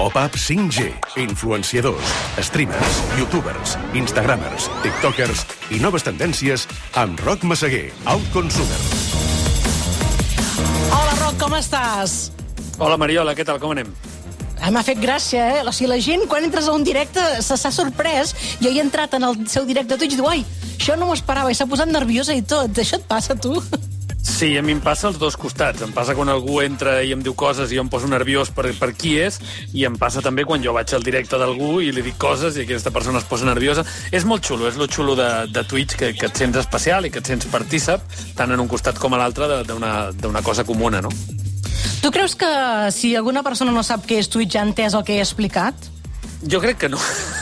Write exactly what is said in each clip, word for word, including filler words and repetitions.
Pop-up cinc G, influenciadors, streamers, youtubers, instagramers, tiktokers i noves tendències amb Roc Massaguer, Outconsumer. Hola, Roc, com estàs? Hola, Mariola, què tal, com anem? M'ha fet gràcia, eh? O sigui, la gent, quan entres a un directe, s'ha sorprès. Jo he entrat en el seu directe a Twitch i diu, ai, això no m'ho esperava, i s'ha posat nerviosa i tot. Això et passa, tu? Sí, a mi em passa als dos costats. Em passa quan algú entra i em diu coses i jo em poso nerviós per, per qui és, i em passa també quan jo vaig al directe d'algú i li dic coses i aquesta persona es posa nerviosa. És molt xulo, és lo xulo de, de Twitch, que, que et sents especial i que et sents partícip, tant en un costat com a l'altre, d'una cosa comuna, no? Tu creus que si alguna persona no sap què és Twitch ja ha entès el que he explicat? Jo crec que no.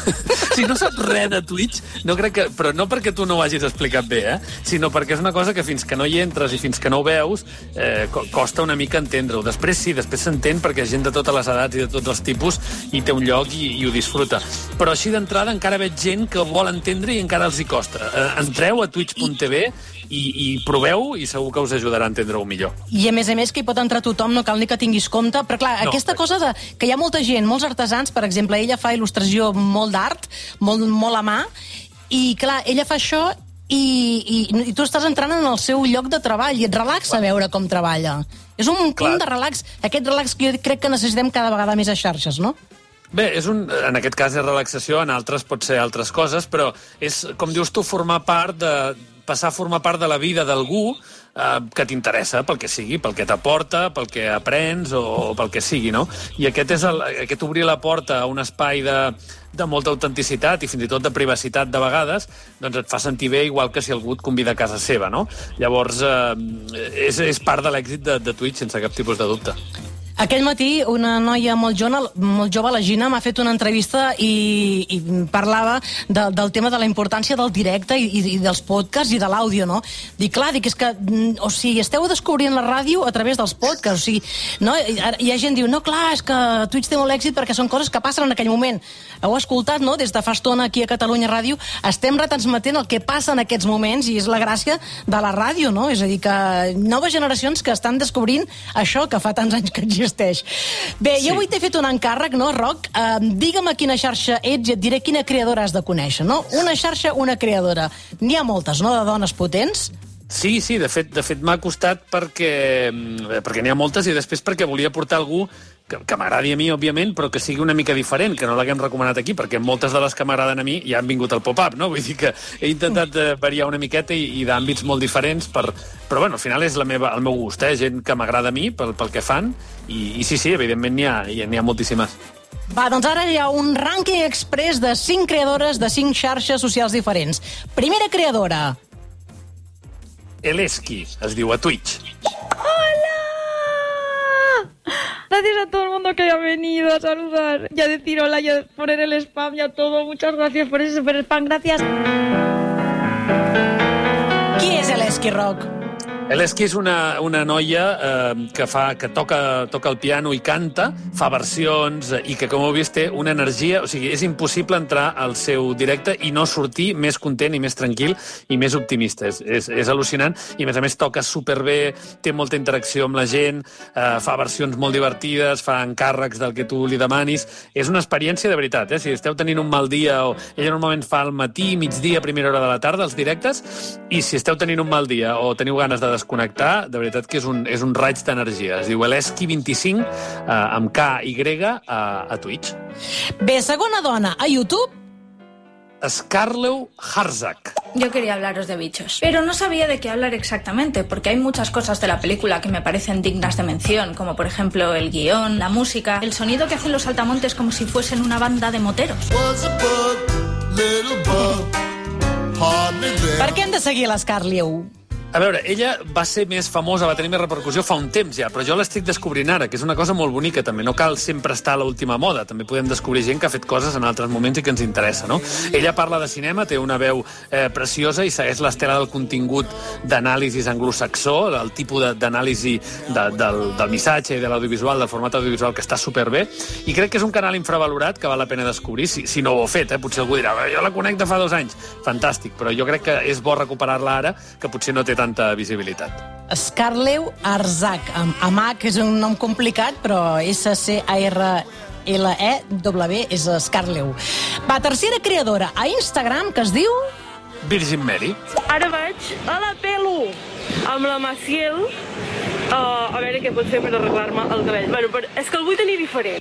Si no saps res de Twitch, no crec que... Però no perquè tu no ho hagis explicat bé, eh? Sinó perquè és una cosa que fins que no hi entres i fins que no ho veus, eh, costa una mica entendre-ho. Després sí, després s'entén perquè gent de totes les edats i de tots els tipus hi té un lloc i, i ho disfruta. Però així d'entrada encara veig gent que vol entendre i encara els hi costa. Eh, entreu a twitch punt tv i, i proveu i segur que us ajudarà a entendre-ho millor. I a més a més que hi pot entrar tothom, no cal ni que tinguis compte, però clar, no, aquesta cosa de, que hi ha molta gent, molts artesans, per exemple, ella fa il·lustració molt d'art, molt, molt a mà, i clar, ella fa això i, i, i tu estàs entrant en el seu lloc de treball i et relaxa veure com treballa. És un punt de relax, aquest relax que jo crec que necessitem cada vegada més a xarxes, no? Bé, és un, en aquest cas és relaxació, en altres pot ser altres coses, però és, com dius tu, formar part de... passar a formar part de la vida d'algú eh, que t'interessa, pel que sigui, pel que t'aporta, pel que aprens o, o pel que sigui, no? I aquest és el, aquest obrir la porta a un espai de, de molta autenticitat i fins i tot de privacitat de vegades, doncs et fa sentir bé igual que si algú et convida a casa seva, no? Llavors, eh, és, és part de l'èxit de, de Twitch, sense cap tipus de dubte. Aquell matí una noia molt jove, molt jove la Gina, m'ha fet una entrevista i, i parlava de, del tema de la importància del directe i, i dels podcasts i de l'àudio, no? Dic, clar, dic, és que, o sigui, esteu descobrint la ràdio a través dels podcasts, o sigui, no? Hi ha gent que diu, no, clar, és que Twitch té molt èxit perquè són coses que passen en aquell moment. Heu escoltat, no?, des de fa estona aquí a Catalunya Ràdio, estem retransmetent el que passa en aquests moments i és la gràcia de la ràdio, no? És a dir, que noves generacions que estan descobrint això que fa tants anys que existeix. Bé, jo avui t'he fet un encàrrec, no, Roc? Uh, digue'm a quina xarxa ets i et diré quina creadora has de conèixer, no? Una xarxa, una creadora. N'hi ha moltes, no?, de dones potents? Sí, sí, de fet, de fet m'ha costat perquè, perquè n'hi ha moltes i després perquè volia portar algú que, que m'agradi a mi, òbviament, però que sigui una mica diferent, que no l'haguem recomanat aquí, perquè moltes de les que m'agraden a mi ja han vingut al pop-up, no? Vull dir que he intentat eh, variar una miqueta i, i d'àmbits molt diferents, per... però bueno, al final és la meva, el meu gust, eh? Gent que m'agrada a mi pel, pel que fan, i, i sí, sí, evidentment n'hi ha, n'hi ha moltíssimes. Va, doncs ara hi ha un rànquing express de cinc creadores de cinc xarxes socials diferents. Primera creadora. Eleski, es diu a Twitch. ¡Hola! Gracias a todo el mundo que haya venido a saludar y a decir hola y a poner el spam y a todo. Muchas gracias por ese super spam. Gracias. Qui és Eleski, Roc? Eleski és una, una noia eh, que, fa, que toca, toca el piano i canta, fa versions eh, i que, com heu vist, té una energia... O sigui, és impossible entrar al seu directe i no sortir més content i més tranquil i més optimista. És, és, és al·lucinant i, a més a més, toca superbé, té molta interacció amb la gent, eh, fa versions molt divertides, fa encàrrecs del que tu li demanis. És una experiència de veritat, eh? Si esteu tenint un mal dia, o ella normalment fa al matí, migdia, primera hora de la tarda, els directes, i si esteu tenint un mal dia o teniu ganes de desconnectar, de veritat que és un, és un raig d'energia. Es diu Eleski vint-i-cinc, eh, amb K Y, a, a Twitch. Bé, segona dona, a YouTube. Scarlett Harzak. Yo quería hablaros de bichos, pero no sabía de qué hablar exactamente, porque hay muchas cosas de la película que me parecen dignas de mención, como por ejemplo el guión, la música, el sonido que hacen los saltamontes como si fuesen una banda de moteros. Per què hem de seguir l'Scarlett? A veure, ella va ser més famosa, va tenir més repercussió fa un temps ja, però jo l'estic descobrint ara, que és una cosa molt bonica també. No cal sempre estar a l'última moda, també podem descobrir gent que ha fet coses en altres moments i que ens interessa, no? Ella parla de cinema, té una veu eh, preciosa i segueix l'estela del contingut d'anàlisis anglosaxó, el tipus d'anàlisi de, del, del missatge i de l'audiovisual, del format audiovisual, que està superbé, i crec que és un canal infravalorat que val la pena descobrir, si, si no ho heu fet, eh? Potser algú dirà, jo la conec de fa dos anys, fantàstic, però jo crec que és bo recuperar-la ara, que potser no té tanta visibilitat. Scarlett Harzak, amb H, que és un nom complicat, però S C A R L E W, és Scarlett. Va, tercera creadora a Instagram, que es diu... Virgin Mary. Ara vaig a la pelo amb la Maciel uh, a veure què pot fer per arreglar-me el cabell. Bueno, però és que el vull tenir diferent.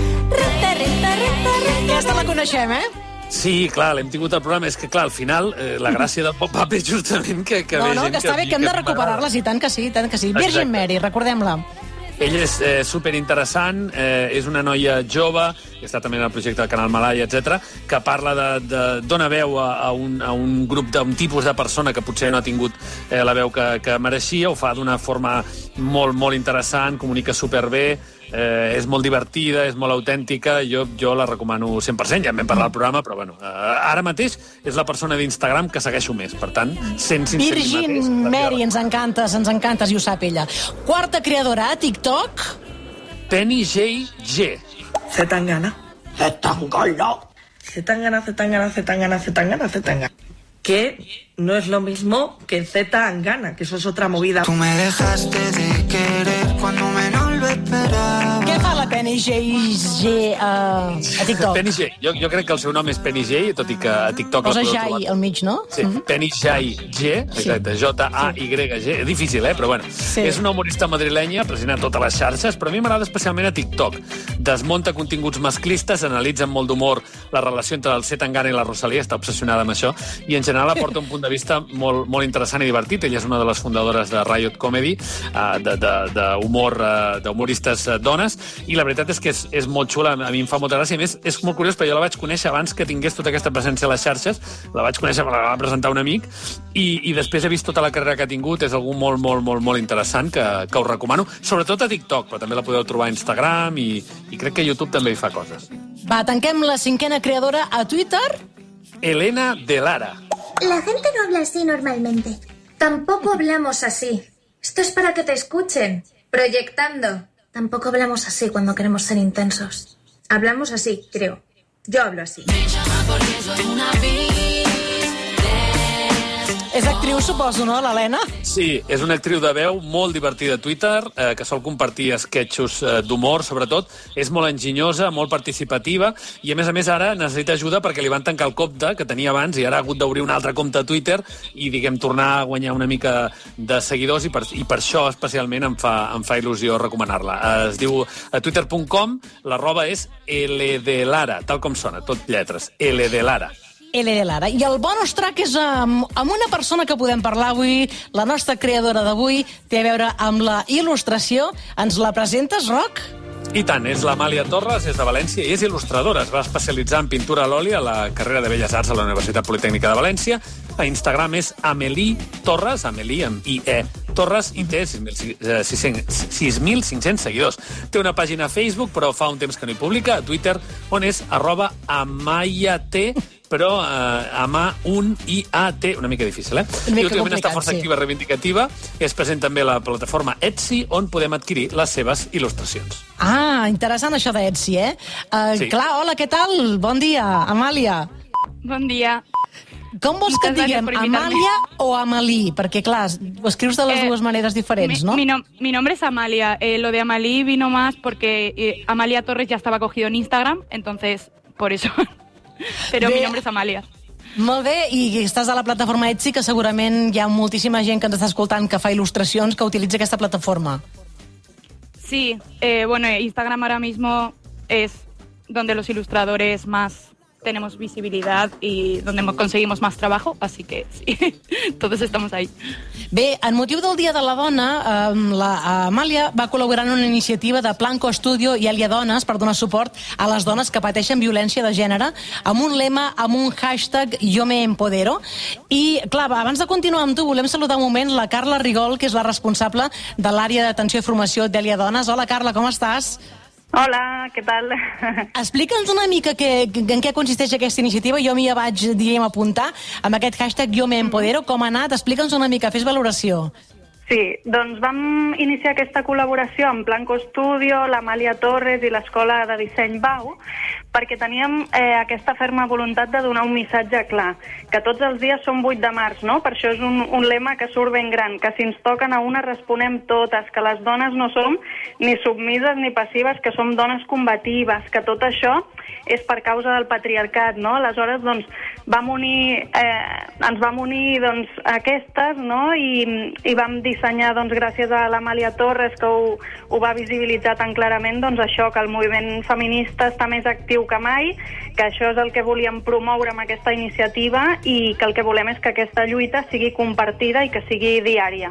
Aquesta la coneixem, eh? Sí, clar, l'hem tingut al programa. És que, clar, al final, eh, la gràcia del pop-up és justament que, que no, ve no, gent que està bé, que hem de recuperar-les, i tant que sí, i tant que sí. Virgin Exacte. Mary, recordem-la. Ella és eh, superinteressant, eh, és una noia jove, està també en el projecte del Canal Malaya, etcètera, que parla de, de dona veu a, a, un, a un grup d'un tipus de persona que potser no ha tingut eh, la veu que, que mereixia, ho fa d'una forma molt, molt interessant, comunica superbé, eh, és molt divertida, és molt autèntica, jo, jo la recomano cent per cent, ja en vam parlar al programa, però bueno, eh, ara mateix és la persona d'Instagram que segueixo més, per tant, sent sincer Virgin mateix, Mary, ens encanta, ens encanta, i ho sap ella. Quarta creadora a TikTok... Penny J G. Zetangana. Zetangana. Zetangana, Zetangana, Zetangana, Zetangana, Zetangana. Que no es lo mismo que Zetangana, que eso es otra movida. Tú me dejaste de querer cuando menos lo esperaba. Què fa la Penny J G a, a TikTok? Penny J. Jo, jo crec que el seu nom és Penny J, tot i que a TikTok... Posa la podeu Jai trobar. al mig, no? Sí, mm -hmm. Penny Jai G, exacte, J A Y G. És difícil, eh? Però bueno. Sí. És una humorista madrilenya, present a totes les xarxes, però a mi m'agrada especialment a TikTok. Desmunta continguts masclistes, analitza amb molt d'humor la relació entre el Zetangana i la Rosalía, està obsessionada amb això, i en general aporta un punt de vista molt, molt interessant i divertit. Ella és una de les fundadores de Riot Comedy, uh, d'humor, uh, d'humoristes uh, dones, i la veritat és que és, és molt xula, a mi em fa molta gràcia, a més és molt curiós, però jo la vaig conèixer abans que tingués tota aquesta presència a les xarxes, la vaig conèixer, me la va presentar un amic, i, i després he vist tota la carrera que ha tingut, és algú molt, molt, molt, molt interessant, que, que us recomano, sobretot a TikTok, però també la podeu trobar a Instagram, i, i crec que YouTube també hi fa coses. Va, tanquem la cinquena creadora a Twitter. Elena de Lara. La gente no habla así normalmente. Tampoco hablamos así. Esto es para que te escuchen. Proyectando. Tampoco hablamos así cuando queremos ser intensos. Hablamos así, creo. Yo hablo así. És actriu, suposo, no, l'Helena? Sí, és una actriu de veu molt divertida a Twitter, eh, que sol compartir esquetxos eh, d'humor, sobretot. És molt enginyosa, molt participativa, i a més a més ara necessita ajuda perquè li van tancar el compte que tenia abans i ara ha hagut d'obrir un altre compte a Twitter i, diguem, tornar a guanyar una mica de seguidors, i per, i per això especialment em fa, em fa il·lusió recomanar-la. Es diu a twitter punt com, l'arroba és ldelara, tal com sona, tot lletres, ldelara. L de Lara. I el bonus track és amb, amb una persona que podem parlar avui, la nostra creadora d'avui, té a veure amb la il·lustració. Ens la presentes, Roc? I tant, és l'Amàlia Torres, és de València i és il·lustradora. Es va especialitzar en pintura a l'oli a la carrera de Belles Arts a la Universitat Politècnica de València. A Instagram és Amélie Torres, Amélie amb I E Torres, i té sis mil cinc-cents seguidors. Té una pàgina a Facebook, però fa un temps que no hi publica, a Twitter, on és arroba amayat, però eh, ama un I A T, una mica difícil, eh? Una mica I últimament complicat, està força sí. activa i reivindicativa. És present també a la plataforma Etsy, on podem adquirir les seves il·lustracions. Ah, interessant això d'Etsy, eh? Uh, Sí. Clar, hola, què tal? Bon dia, Amàlia. Bon dia. Com vols que et Muchas diguem, gracias por invitarme. Amàlia o Amalí? Perquè, clar, ho escrius de les Eh, dues maneres diferents, mi, no? Mi, nom- mi nombre es Amalia. Eh, lo de Amalí vino más porque eh, Amalia Torres ya estaba cogido en Instagram, entonces por eso. Pero Bé. mi nombre es Amalia. Molt bé, i estàs a la plataforma Etsy, que segurament hi ha moltíssima gent que ens està escoltant que fa il·lustracions, que utilitza aquesta plataforma. Sí, eh, bueno, Instagram ahora mismo es donde los ilustradores más tenemos visibilidad y donde mo- conseguimos más trabajo, así que sí, todos estamos ahí. Bé, en motiu del Dia de la Dona, eh, la Amàlia va col·laborar en una iniciativa de Planco Estudio i Elia Dones per donar suport a les dones que pateixen violència de gènere, amb un lema, amb un hashtag Jo me empodero. I, clar, abans de continuar amb tu, volem saludar un moment la Carla Rigol, que és la responsable de l'àrea d'atenció i formació d'Elia Dones. Hola, Carla, com estàs? Hola, què tal? Explica'ns una mica que, que, en què consisteix aquesta iniciativa. Jo m'hi vaig, diguem, apuntar amb aquest hashtag Jo me empodero. Com ha anat? Explica'ns una mica, fes valoració. Sí, doncs vam iniciar aquesta col·laboració amb Blanco Studio, l'Amàlia Torres i l'Escola de Disseny Bau, perquè teníem eh, aquesta ferma voluntat de donar un missatge clar, que tots els dies són vuit de març, no? Per això és un, un lema que surt ben gran, que si ens toquen a una responem totes, que les dones no som ni submises ni passives, que som dones combatives, que tot això és per causa del patriarcat, no? Aleshores, doncs, vam unir, eh, ens vam unir doncs, aquestes, no? I, i vam dissenyar, doncs, gràcies a l'Amàlia Torres, que ho, ho va visibilitzar tan clarament, doncs això, que el moviment feminista està més actiu que mai, que això és el que volíem promoure amb aquesta iniciativa i que el que volem és que aquesta lluita sigui compartida i que sigui diària.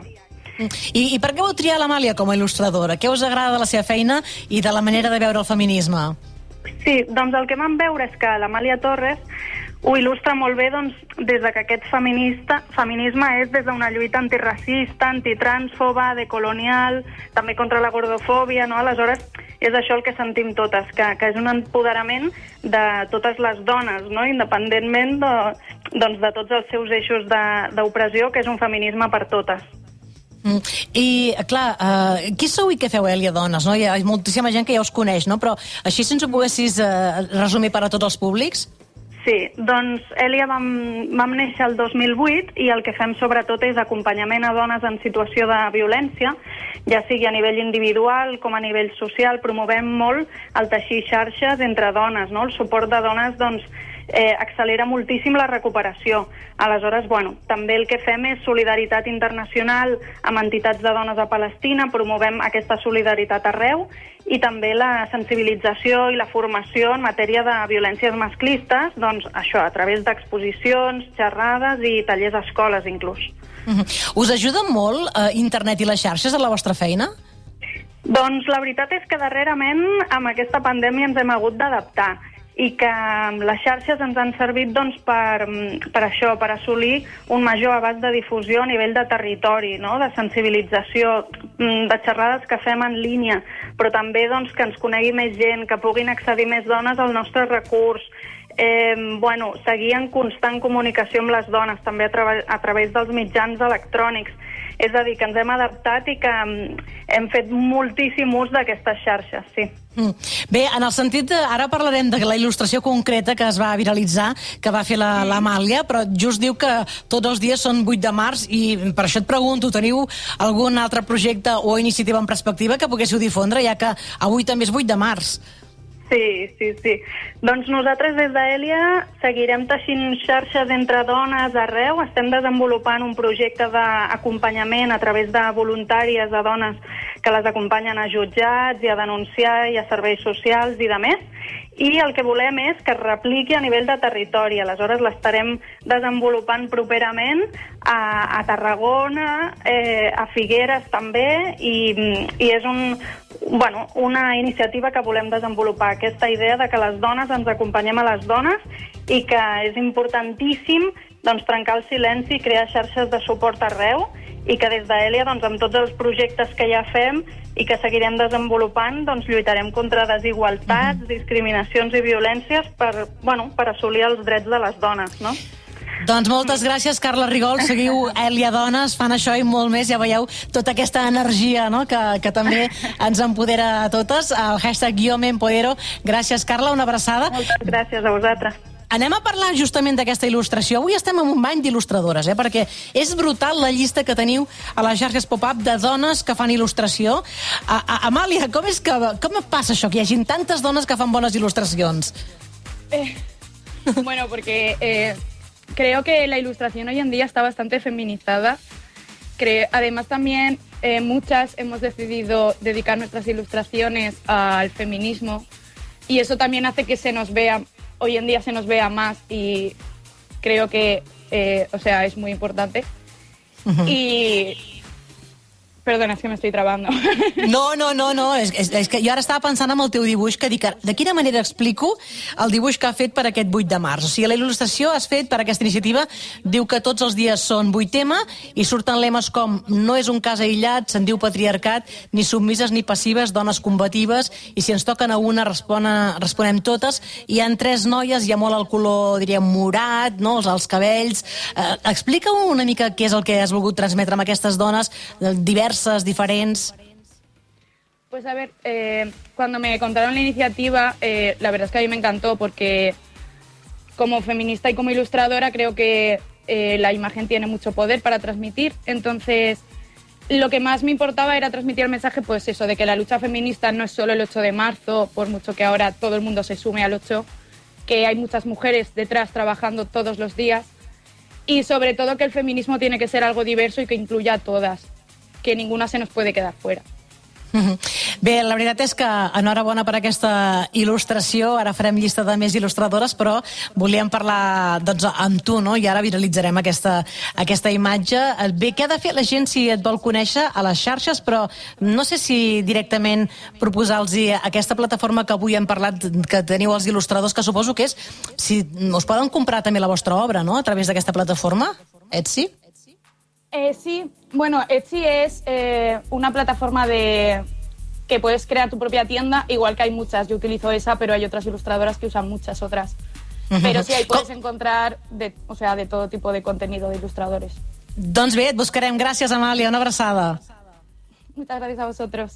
I, i per què vau triar l'Amàlia com a il·lustradora? Què us agrada de la seva feina i de la manera de veure el feminisme? Sí, doncs el que vam veure és que l'Amàlia Torres ho il·lustra molt bé doncs, des de que aquest feminista, feminisme és des d'una lluita antiracista, antitransfoba, decolonial, també contra la gordofòbia, no? Aleshores, és això el que sentim totes, que, que és un empoderament de totes les dones, no? Independentment de, doncs, de tots els seus eixos d'opressió, que és un feminisme per totes. Mm. I, clar, uh, qui sou i què feu, Èlia Dones? No? Hi ha moltíssima gent que ja us coneix, no? Però així, si ens ho poguessis uh, resumir per a tots els públics? Sí, doncs Èlia vam, vam néixer el dos mil vuit i el que fem sobretot és acompanyament a dones en situació de violència, ja sigui a nivell individual com a nivell social. Promovem molt el teixir xarxes entre dones, no? El suport de dones, doncs, eh, accelera moltíssim la recuperació. Aleshores, bueno, també el que fem és solidaritat internacional amb entitats de dones a Palestina, promovem aquesta solidaritat arreu, i també la sensibilització i la formació en matèria de violències masclistes, doncs això, a través d'exposicions, xerrades i tallers a escoles, inclús. Uh-huh. Us ajuda molt eh, internet i les xarxes a la vostra feina? Doncs la veritat és que darrerament amb aquesta pandèmia ens hem hagut d'adaptar i que les xarxes ens han servit doncs, per, per això, per assolir un major abast de difusió a nivell de territori, no? De sensibilització, de xerrades que fem en línia, però també doncs, que ens conegui més gent, que puguin accedir més dones al nostre recurs, eh, bueno, seguir en constant comunicació amb les dones, també a, tra a través dels mitjans electrònics. És a dir, que ens hem adaptat i que hem fet moltíssim ús d'aquestes xarxes, sí. Mm. Bé, en el sentit de... Ara parlarem de la il·lustració concreta que es va viralitzar, que va fer l'Amàlia, la, però just diu que tots els dies són vuit de març i per això et pregunto, teniu algun altre projecte o iniciativa en perspectiva que poguéssiu difondre, ja que avui també és vuit de març? Sí, sí, sí. Doncs nosaltres des d'Èlia seguirem teixint xarxes entre dones arreu. Estem desenvolupant un projecte d'acompanyament a través de voluntàries de dones que les acompanyen a jutjats i a denunciar i a serveis socials i de més. I el que volem és que es repliqui a nivell de territori. Aleshores l'estarem desenvolupant properament a, a Tarragona, eh, a Figueres també, i, i és un, bueno, una iniciativa que volem desenvolupar, aquesta idea de que les dones ens acompanyem a les dones i que és importantíssim doncs, trencar el silenci i crear xarxes de suport arreu, i que des d'Èlia, doncs, amb tots els projectes que ja fem i que seguirem desenvolupant, doncs, lluitarem contra desigualtats, mm-hmm. discriminacions i violències per, bueno, per assolir els drets de les dones, no? Doncs moltes gràcies, Carla Rigol. Seguiu Èlia Dones, fan això i molt més. Ja veieu tota aquesta energia, no?, que, que també ens empodera a totes. El hashtag Yo Me Empodero. Gràcies, Carla, una abraçada. Moltes gràcies a vosaltres. Anem a parlar justament d'aquesta il·lustració. Avui estem en un bany d'il·lustradores, eh? Perquè és brutal la llista que teniu a les xarxes pop-up de dones que fan il·lustració. A, a, Amàlia, com és que com passa això, que hi hagi tantes dones que fan bones il·lustracions? Eh, bueno, porque eh, creo que la ilustración hoy en día está bastante feminizada. Creo, además también eh, muchas hemos decidido dedicar nuestras ilustraciones al feminismo y eso también hace que se nos vea, hoy en día se nos vea más y creo que, eh, o sea, es muy importante. Uh-huh. Y Perdona, és que m'estic trabando. No, no, no, no. És, és, és que jo ara estava pensant en el teu dibuix, que dic, de quina manera explico el dibuix que ha fet per aquest vuit de març. O sigui, la il·lustració has fet per aquesta iniciativa, diu que tots els dies són vuit ema i surten lemes com no és un cas aïllat, se'n diu patriarcat, ni submises ni passives, dones combatives, i si ens toquen a una respona, responem totes. Hi ha tres noies, hi ha molt el color, diríem, morat, no? els, els cabells. Eh, explica una mica què és el que has volgut transmetre amb aquestes dones diverses, diferents. Pues a ver, eh, cuando me contaron la iniciativa, eh, la verdad es que a mí me encantó porque como feminista y como ilustradora creo que eh, la imagen tiene mucho poder para transmitir. Entonces, lo que más me importaba era transmitir el mensaje, pues eso, de que la lucha feminista no es solo el ocho de marzo, por mucho que ahora todo el mundo se sume al ocho, que hay muchas mujeres detrás trabajando todos los días y sobre todo que el feminismo tiene que ser algo diverso y que incluya a todas, que ninguna se nos puede quedar fuera. Bé, la veritat és que enhorabona per aquesta il·lustració. Ara farem llista de més il·lustradores, però volíem parlar doncs, amb tu, no? I ara viralitzarem aquesta, aquesta imatge. Bé, què ha de fer la gent si et vol conèixer a les xarxes, però no sé si directament proposar-los aquesta plataforma que avui hem parlat, que teniu els il·lustradors, que suposo que és, si us poden comprar també la vostra obra, no?, a través d'aquesta plataforma, Etsy? Eh, sí, bueno, Etsy es eh, una plataforma de que puedes crear tu propia tienda, igual que hay muchas. Yo utilizo esa, pero hay otras ilustradoras que usan muchas otras. Uh-huh. Pero sí, ahí puedes encontrar de, o sea, de todo tipo de contenido de ilustradores. Doncs bé, et buscarem. Gràcies, Amàlia. Una abraçada. Muchas gracias a vosotros.